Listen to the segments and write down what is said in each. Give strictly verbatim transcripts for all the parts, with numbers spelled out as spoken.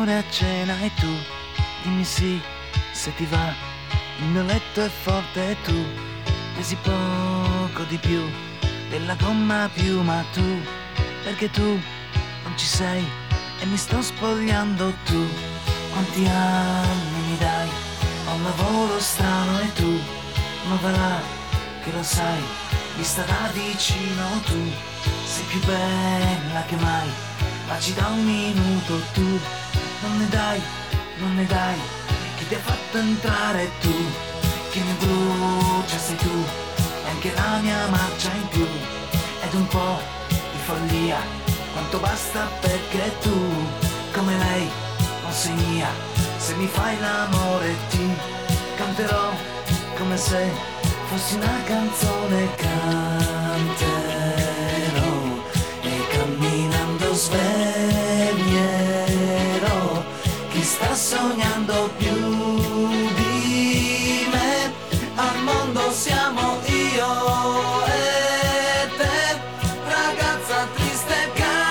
amore a cena e tu dimmi sì se ti va. Il mio letto è forte e tu pesi poco di più della gomma più, ma tu, perché tu non ci sei e mi sto spogliando. Tu quanti anni mi dai? Ho un lavoro strano e tu non va là, che lo sai, vista da vicino tu sei più bella che mai, ma ci da un minuto. Tu non ne dai, non ne dai, chi ti ha fatto entrare? Tu che mi brucia sei tu, e anche la mia marcia in più ed un po' di follia, quanto basta perché tu come lei non sei mia. Se mi fai l'amore ti canterò come se fossi una canzone, canterò e camminando sveglierò chi sta sognando più di me. Al mondo siamo io e te, ragazza triste,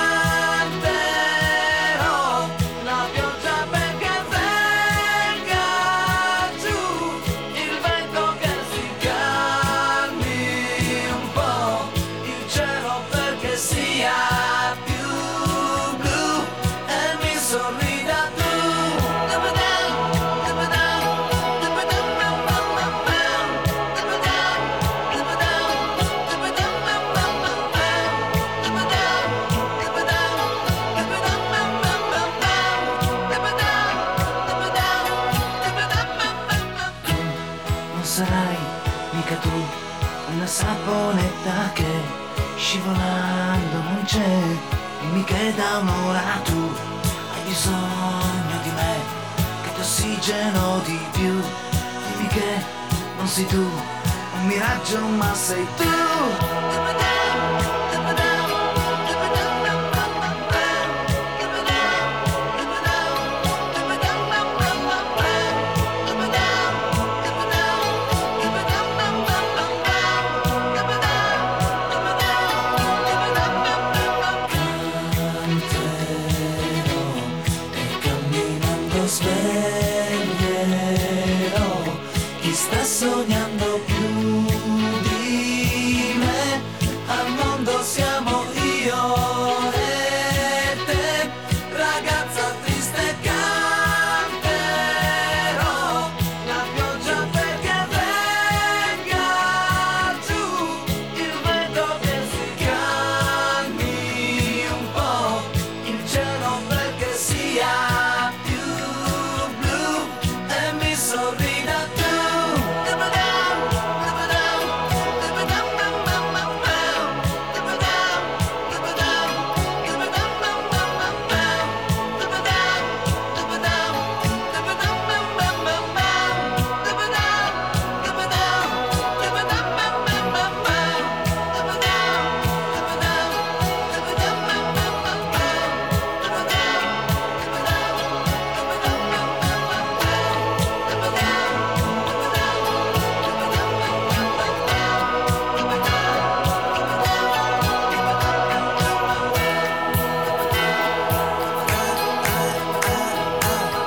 canterò la pioggia perché venga giù, il vento che si calmi un po', il cielo perché sia più blu e mi sorrida tu. Sarai mica tu una saponetta che scivolando non c'è. Dimmi che da un'ora tu hai bisogno di me, che ti ossigeno di più. Dimmi che non sei tu un miraggio ma sei tu. Sveglierò chi sta sognando